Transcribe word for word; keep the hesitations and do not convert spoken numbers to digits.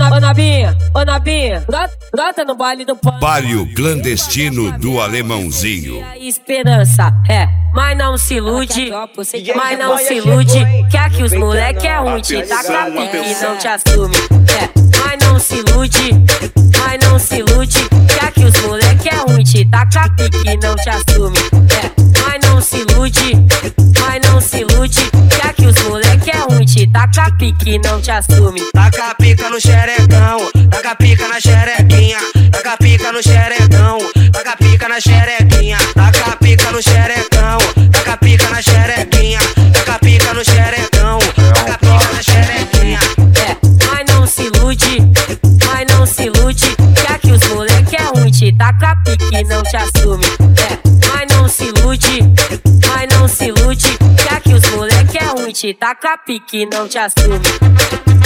ô novinha, ô novinha, brota, brota no baile do pão. Baile clandestino do Alemãozinho. Esperança, é, mas não se ilude, mas não se ilude. Quer que os moleque é ruim, te taca pique e não te assume. É, mas não se ilude, mas não se ilude. Quer que os moleque é ruim, te taca pique e não te assume. É, mas não se ilude, mas não se ilude. Quer que os moleque é ruim, te taca pique e não te assume. Taca pica no xerecão, taca pica na xerequinha, taca pica no xerecão, taca pica na xerequinha, taca pica no xerecão, taca pica na xerequinha, taca pica no xerecão, taca pica na xerequinha. É, mas não se ilude, mas não se ilude. Quer que os moleque é ruim, te taca pique e não te assume. É, mas não se ilude, mas não se ilude. Quer que os moleque é ruim, te taca pique e não te assume.